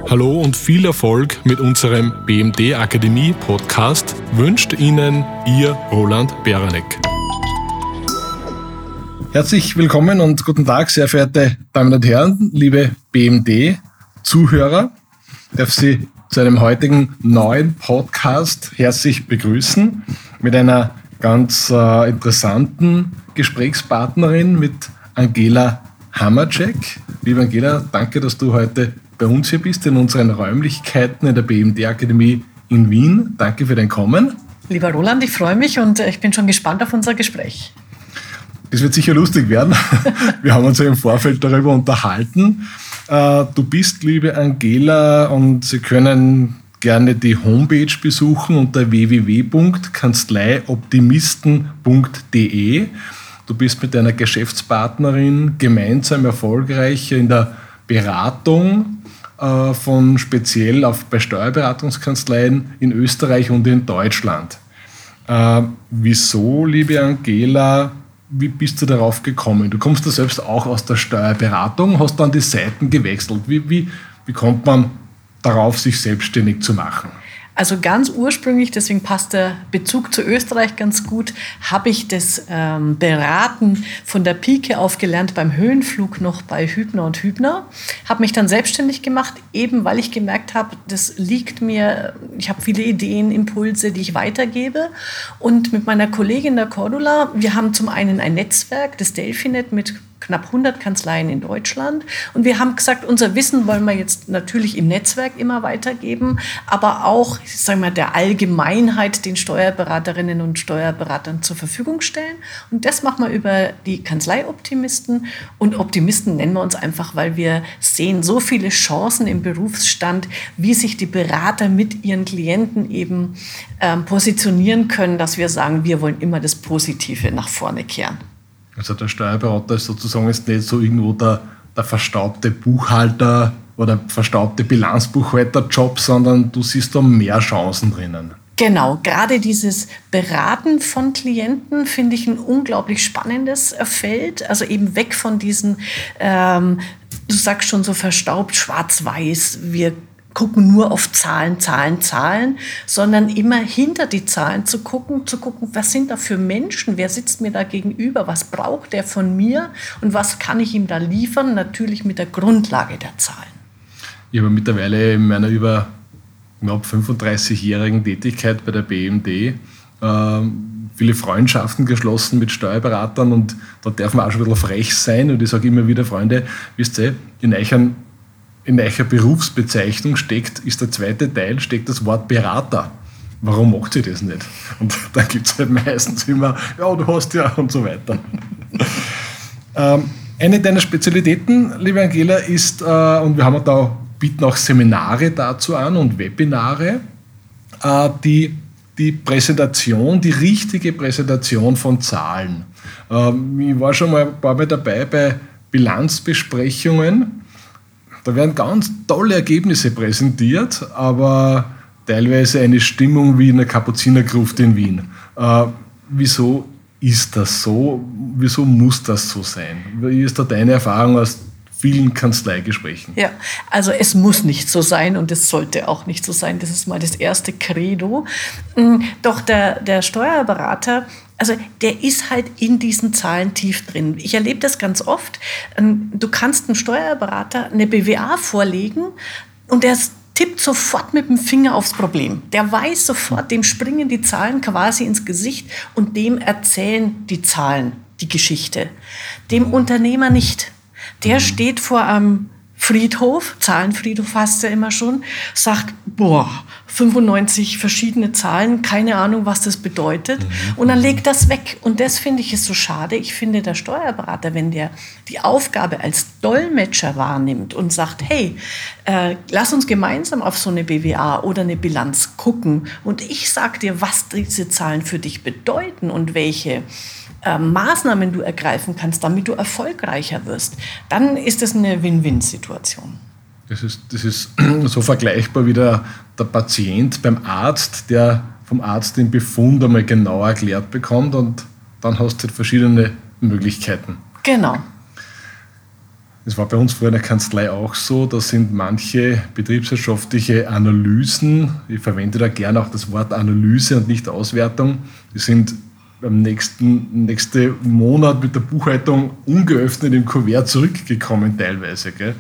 Hallo und viel Erfolg mit unserem BMD Akademie Podcast wünscht Ihnen Ihr Roland Beranek. Herzlich willkommen und guten Tag, sehr verehrte Damen und Herren, liebe BMD-Zuhörer. Ich darf Sie zu einem heutigen neuen Podcast herzlich begrüßen mit einer ganz interessanten Gesprächspartnerin, mit Angela Hammercheck. Liebe Angela, danke, dass du heute bei uns hier bist, in unseren Räumlichkeiten in der BMD-Akademie in Wien. Danke für dein Kommen. Lieber Roland, ich freue mich und ich bin schon gespannt auf unser Gespräch. Das wird sicher lustig werden. Wir haben uns ja im Vorfeld darüber unterhalten. Du bist, liebe Angela, und Sie können gerne die Homepage besuchen unter www.kanzleioptimisten.de. Du bist mit deiner Geschäftspartnerin gemeinsam erfolgreich in der Beratung von speziell bei Steuerberatungskanzleien in Österreich und in Deutschland. Wieso, liebe Angela, wie bist du darauf gekommen? Du kommst ja selbst auch aus der Steuerberatung, hast dann die Seiten gewechselt. Wie kommt man darauf, sich selbstständig zu machen? Also ganz ursprünglich, deswegen passt der Bezug zu Österreich ganz gut, habe ich das Beraten von der Pike auf gelernt beim Höhenflug noch bei Hübner und Hübner. Habe mich dann selbstständig gemacht, eben weil ich gemerkt habe, das liegt mir, ich habe viele Ideen, Impulse, die ich weitergebe. Und mit meiner Kollegin der Cordula, wir haben zum einen ein Netzwerk, das Delphinet, mit knapp 100 Kanzleien in Deutschland. Und wir haben gesagt, unser Wissen wollen wir jetzt natürlich im Netzwerk immer weitergeben, aber auch, ich sage mal, der Allgemeinheit, den Steuerberaterinnen und Steuerberatern zur Verfügung stellen. Und das machen wir über die Kanzleioptimisten. Und Optimisten nennen wir uns einfach, weil wir sehen so viele Chancen im Berufsstand, wie sich die Berater mit ihren Klienten eben positionieren können, dass wir sagen, wir wollen immer das Positive nach vorne kehren. Also der Steuerberater ist sozusagen jetzt nicht so irgendwo der verstaubte Buchhalter oder verstaubte Bilanzbuchhalterjob, sondern du siehst da mehr Chancen drinnen. Genau, gerade dieses Beraten von Klienten finde ich ein unglaublich spannendes Feld. Also eben weg von diesen, du sagst schon so verstaubt, schwarz-weiß, wir gucken nur auf Zahlen, Zahlen, Zahlen, sondern immer hinter die Zahlen zu gucken, was sind da für Menschen, wer sitzt mir da gegenüber, was braucht der von mir und was kann ich ihm da liefern, natürlich mit der Grundlage der Zahlen. Ich habe mittlerweile in meiner über knapp 35-jährigen Tätigkeit bei der BMD viele Freundschaften geschlossen mit Steuerberatern, und da darf man auch schon ein bisschen frech sein, und ich sage immer wieder, Freunde, wisst ihr, in welcher Berufsbezeichnung ist der zweite Teil, steckt das Wort Berater. Warum macht ihr das nicht? Und dann gibt es halt meistens immer, ja, du hast ja, und so weiter. Eine deiner Spezialitäten, liebe Angela, ist, und wir haben bieten auch Seminare dazu an und Webinare, die Präsentation, die richtige Präsentation von Zahlen. Ich war schon mal ein paar Mal dabei bei Bilanzbesprechungen. Da werden ganz tolle Ergebnisse präsentiert, aber teilweise eine Stimmung wie in einer Kapuzinergruft in Wien. Wieso ist das so? Wieso muss das so sein? Wie ist da deine Erfahrung aus vielen Kanzleigesprächen? Ja, also es muss nicht so sein und es sollte auch nicht so sein. Das ist mal das erste Credo. Doch der Steuerberater, also der ist halt in diesen Zahlen tief drin. Ich erlebe das ganz oft. Du kannst einem Steuerberater eine BWA vorlegen und der tippt sofort mit dem Finger aufs Problem. Der weiß sofort, dem springen die Zahlen quasi ins Gesicht und dem erzählen die Zahlen die Geschichte. Dem Unternehmer nicht. Der steht vor einem Friedhof, Zahlenfriedhof heißt ja immer schon, sagt, 95 verschiedene Zahlen, keine Ahnung, was das bedeutet. Und dann legt das weg. Und das finde ich ist so schade. Ich finde, der Steuerberater, wenn der die Aufgabe als Dolmetscher wahrnimmt und sagt, hey, lass uns gemeinsam auf so eine BWA oder eine Bilanz gucken und ich sage dir, was diese Zahlen für dich bedeuten und welche Maßnahmen du ergreifen kannst, damit du erfolgreicher wirst, dann ist das eine Win-Win-Situation. Das ist so vergleichbar wie der Patient beim Arzt, der vom Arzt den Befund einmal genau erklärt bekommt, und dann hast du verschiedene Möglichkeiten. Genau. Das war bei uns vorher in der Kanzlei auch so. Da sind manche betriebswirtschaftliche Analysen, ich verwende da gerne auch das Wort Analyse und nicht Auswertung, die sind beim nächsten Monat mit der Buchhaltung ungeöffnet im Kuvert zurückgekommen teilweise. Gell?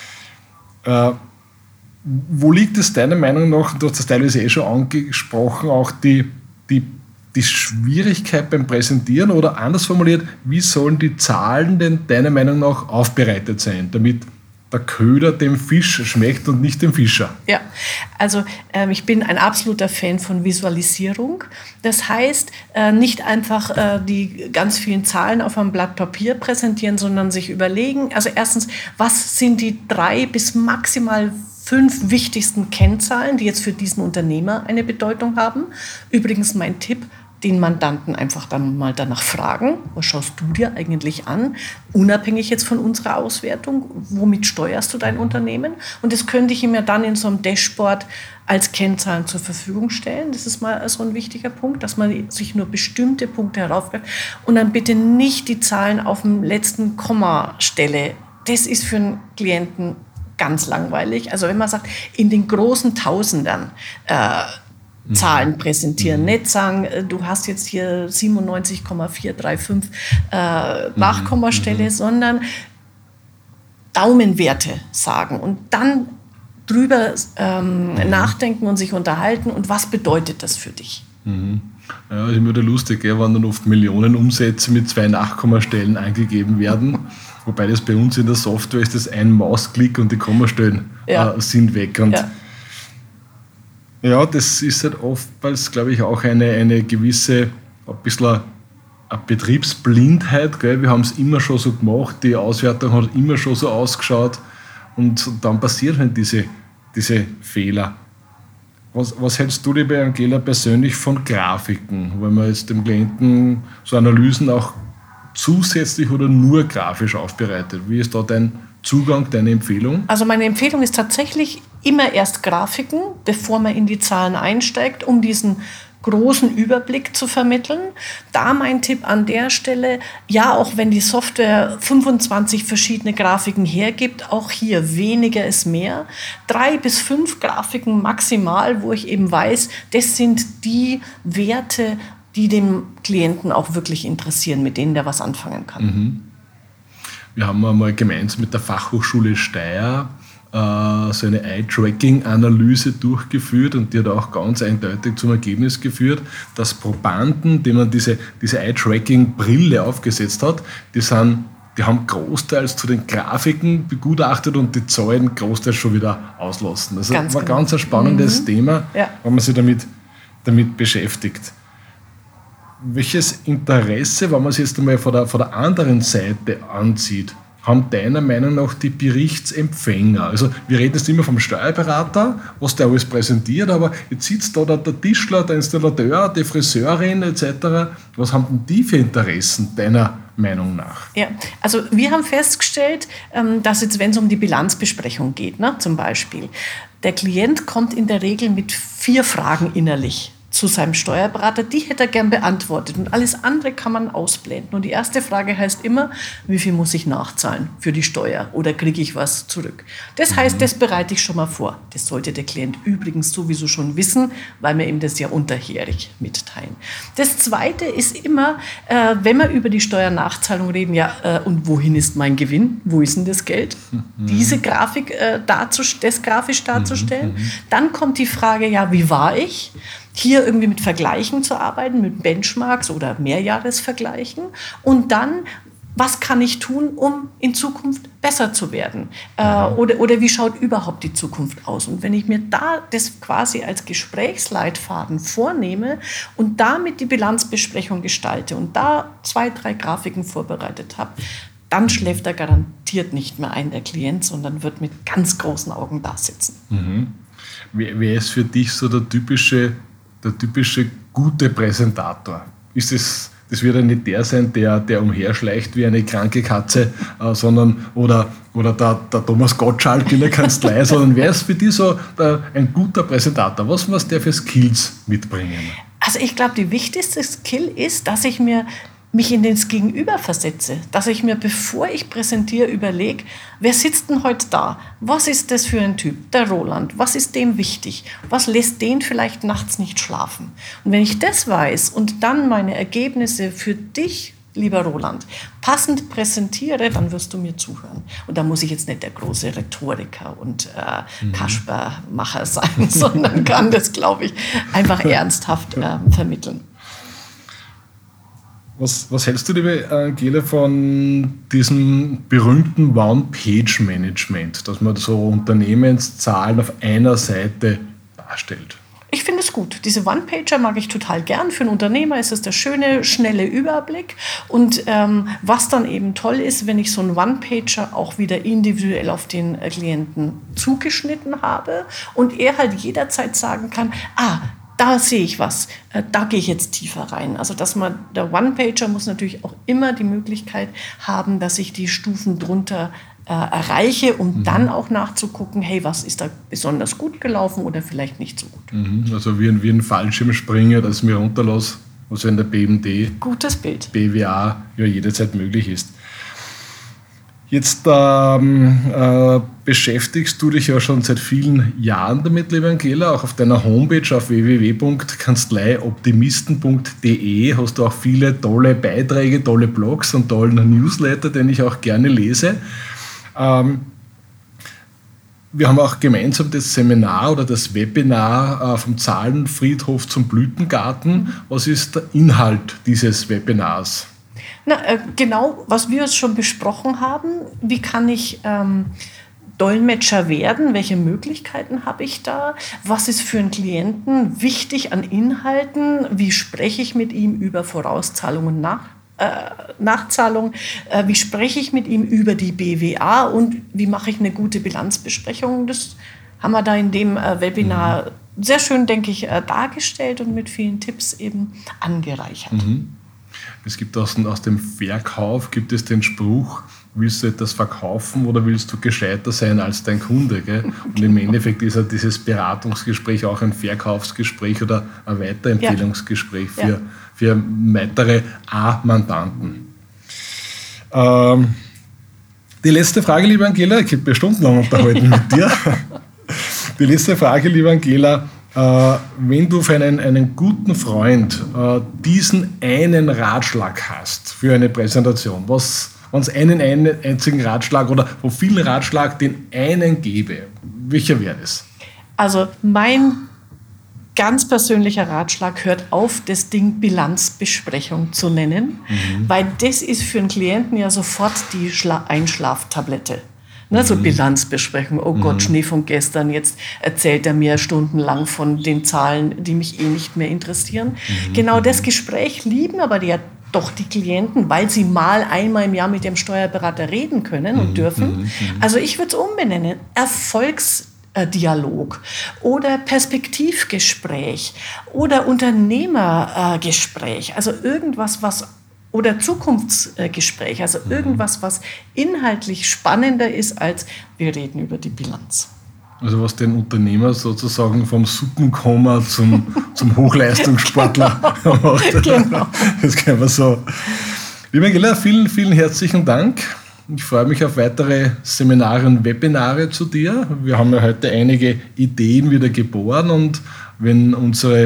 Wo liegt es deiner Meinung nach, du hast das teilweise schon angesprochen, auch die Schwierigkeit beim Präsentieren oder anders formuliert, wie sollen die Zahlen denn deiner Meinung nach aufbereitet sein, damit der Köder dem Fisch schmeckt und nicht dem Fischer? Ja, also ich bin ein absoluter Fan von Visualisierung. Das heißt, nicht einfach die ganz vielen Zahlen auf einem Blatt Papier präsentieren, sondern sich überlegen, also erstens, was sind die 3 bis maximal 5 wichtigsten Kennzahlen, die jetzt für diesen Unternehmer eine Bedeutung haben. Übrigens mein Tipp, den Mandanten einfach dann mal danach fragen, was schaust du dir eigentlich an, unabhängig jetzt von unserer Auswertung, womit steuerst du dein Unternehmen? Und das könnte ich ihm ja dann in so einem Dashboard als Kennzahlen zur Verfügung stellen. Das ist mal so ein wichtiger Punkt, dass man sich nur bestimmte Punkte heraufgreift und dann bitte nicht die Zahlen auf dem letzten Kommastelle. Das ist für einen Klienten ganz langweilig. Also wenn man sagt, in den großen Tausendern Zahlen präsentieren, nicht sagen, du hast jetzt hier 97,435 Nachkommastelle, sondern Daumenwerte sagen und dann drüber nachdenken und sich unterhalten und was bedeutet das für dich? Ja, ist immer wieder lustig, gell, wenn dann oft Millionen Umsätze mit 2 Nachkommastellen angegeben werden. Wobei das bei uns in der Software ist, das ein Mausklick und die Kommastellen sind weg. Und ja, das ist halt oftmals, glaube ich, auch eine gewisse, ein bisschen eine Betriebsblindheit. Gell? Wir haben es immer schon so gemacht, die Auswertung hat immer schon so ausgeschaut und dann passieren halt diese Fehler. Was hältst du, liebe Angela, persönlich von Grafiken, wenn man jetzt dem Klienten so Analysen auch zusätzlich oder nur grafisch aufbereitet? Wie ist da dein Zugang, deine Empfehlung? Also meine Empfehlung ist tatsächlich immer erst Grafiken, bevor man in die Zahlen einsteigt, um diesen großen Überblick zu vermitteln. Da mein Tipp an der Stelle, ja, auch wenn die Software 25 verschiedene Grafiken hergibt, auch hier weniger ist mehr. 3 bis 5 Grafiken maximal, wo ich eben weiß, das sind die Werte, die dem Klienten auch wirklich interessieren, mit denen der was anfangen kann. Wir haben einmal gemeinsam mit der Fachhochschule Steyr so eine Eye-Tracking-Analyse durchgeführt und die hat auch ganz eindeutig zum Ergebnis geführt, dass Probanden, denen man diese Eye-Tracking-Brille aufgesetzt hat, die haben großteils zu den Grafiken begutachtet und die Zahlen großteils schon wieder auslassen. Also das war ganz ein spannendes Thema, wenn man sich damit beschäftigt. Welches Interesse, wenn man es jetzt einmal von der anderen Seite ansieht, haben deiner Meinung nach die Berichtsempfänger? Also wir reden jetzt immer vom Steuerberater, was der alles präsentiert, aber jetzt sitzt da der Tischler, der Installateur, die Friseurin etc. Was haben denn die für Interessen deiner Meinung nach? Ja, also wir haben festgestellt, dass jetzt, wenn es um die Bilanzbesprechung geht, zum Beispiel, der Klient kommt in der Regel mit 4 Fragen innerlich zu seinem Steuerberater, die hätte er gern beantwortet und alles andere kann man ausblenden. Und die erste Frage heißt immer, wie viel muss ich nachzahlen für die Steuer oder kriege ich was zurück? Das heißt, das bereite ich schon mal vor. Das sollte der Klient übrigens sowieso schon wissen, weil wir ihm das ja unterjährig mitteilen. Das Zweite ist immer, wenn wir über die Steuernachzahlung reden, und wohin ist mein Gewinn? Wo ist denn das Geld? Diese Grafik grafisch darzustellen. Dann kommt die Frage, wie war ich? Hier irgendwie mit Vergleichen zu arbeiten, mit Benchmarks oder Mehrjahresvergleichen. Und dann, was kann ich tun, um in Zukunft besser zu werden? Oder wie schaut überhaupt die Zukunft aus? Und wenn ich mir da das quasi als Gesprächsleitfaden vornehme und damit die Bilanzbesprechung gestalte und da 2, 3 Grafiken vorbereitet habe, dann schläft er garantiert nicht mehr ein, der Klient, sondern wird mit ganz großen Augen da sitzen. Wer ist für dich so der typische gute Präsentator? Das wird ja nicht der sein, der umherschleicht wie eine kranke Katze, sondern oder der Thomas Gottschalk in der Kanzlei, sondern wer ist für dich so ein guter Präsentator? Was muss der für Skills mitbringen? Also ich glaube, die wichtigste Skill ist, dass ich mir mich in das Gegenüber versetze, dass ich mir, bevor ich präsentiere, überlege, wer sitzt denn heute da? Was ist das für ein Typ? Der Roland. Was ist dem wichtig? Was lässt den vielleicht nachts nicht schlafen? Und wenn ich das weiß und dann meine Ergebnisse für dich, lieber Roland, passend präsentiere, dann wirst du mir zuhören. Und da muss ich jetzt nicht der große Rhetoriker und Kaspermacher sein, sondern kann das, glaube ich, einfach ernsthaft vermitteln. Was hältst du, liebe Angela, von diesem berühmten One-Page-Management, dass man so Unternehmenszahlen auf einer Seite darstellt? Ich finde es gut. Diese One-Pager mag ich total gern. Für einen Unternehmer ist es der schöne, schnelle Überblick. Und was dann eben toll ist, wenn ich so einen One-Pager auch wieder individuell auf den Klienten zugeschnitten habe und er halt jederzeit sagen kann, da sehe ich was, da gehe ich jetzt tiefer rein. Also der One-Pager muss natürlich auch immer die Möglichkeit haben, dass ich die Stufen drunter erreiche, um dann auch nachzugucken, hey, was ist da besonders gut gelaufen oder vielleicht nicht so gut. Also wie ein Fallschirmspringer, das ich mir runterlasse, was in der BMD, gutes Bild. BWA ja jederzeit möglich ist. Jetzt beschäftigst du dich ja schon seit vielen Jahren damit, liebe Angela, auch auf deiner Homepage auf www.kanzleioptimisten.de hast du auch viele tolle Beiträge, tolle Blogs und tollen Newsletter, den ich auch gerne lese. Wir haben auch gemeinsam das Seminar oder das Webinar vom Zahlenfriedhof zum Blütengarten. Was ist der Inhalt dieses Webinars? Genau, was wir schon besprochen haben. Wie kann ich Dolmetscher werden? Welche Möglichkeiten habe ich da? Was ist für einen Klienten wichtig an Inhalten? Wie spreche ich mit ihm über Vorauszahlung und Nachzahlung? Wie spreche ich mit ihm über die BWA? Und wie mache ich eine gute Bilanzbesprechung? Das haben wir da in dem Webinar sehr schön, denke ich, dargestellt und mit vielen Tipps eben angereichert. Es gibt aus dem Verkauf gibt es den Spruch, willst du etwas verkaufen oder willst du gescheiter sein als dein Kunde? Gell? Und im Endeffekt ist ja dieses Beratungsgespräch auch ein Verkaufsgespräch oder ein Weiterempfehlungsgespräch für weitere A-Mandanten. Die letzte Frage, liebe Angela, ich könnte mir stundenlang unterhalten mit dir. Die letzte Frage, liebe Angela, wenn du für einen guten Freund diesen einen Ratschlag hast für eine Präsentation, wenn es einen einzigen Ratschlag oder von vielen Ratschlag den einen gäbe, welcher wäre das? Also mein ganz persönlicher Ratschlag, hört auf, das Ding Bilanzbesprechung zu nennen, weil das ist für einen Klienten ja sofort die Einschlaftablette. So Bilanzbesprechung, oh Gott, Schnee von gestern, jetzt erzählt er mir stundenlang von den Zahlen, die mich nicht mehr interessieren. Genau das Gespräch lieben aber doch die Klienten, weil sie einmal im Jahr mit dem Steuerberater reden können und dürfen. Also ich würde es umbenennen, Erfolgsdialog oder Perspektivgespräch oder Unternehmergespräch, also irgendwas, oder Zukunftsgespräch, also irgendwas, was inhaltlich spannender ist, als wir reden über die Bilanz. Also was den Unternehmer sozusagen vom Suppenkommer zum Hochleistungssportler macht. Genau. Das kann man so. Liebe Angela, vielen, vielen herzlichen Dank. Ich freue mich auf weitere Seminare und Webinare zu dir. Wir haben ja heute einige Ideen wieder geboren und wenn unsere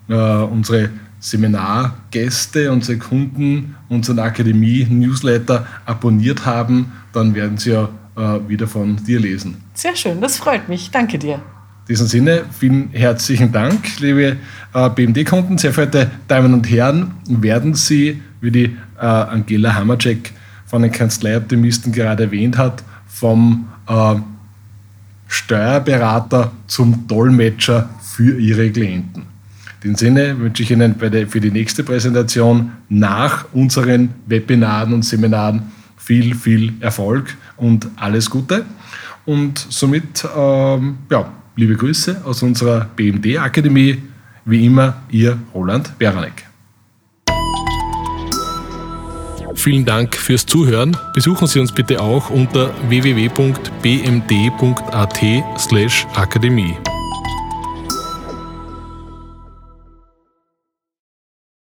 Seminargäste, unsere Kunden, unseren Akademie-Newsletter abonniert haben, dann werden sie ja wieder von dir lesen. Sehr schön, das freut mich. Danke dir. In diesem Sinne, vielen herzlichen Dank, liebe BMD-Kunden, sehr verehrte Damen und Herren, werden Sie, wie die Angela Hammercheck von den Kanzleioptimisten gerade erwähnt hat, vom Steuerberater zum Dolmetscher für Ihre Klienten. In dem Sinne wünsche ich Ihnen für die nächste Präsentation nach unseren Webinaren und Seminaren viel, viel Erfolg und alles Gute. Und somit, liebe Grüße aus unserer BMD-Akademie. Wie immer, Ihr Roland Beranek. Vielen Dank fürs Zuhören. Besuchen Sie uns bitte auch unter www.bmd.at/akademie.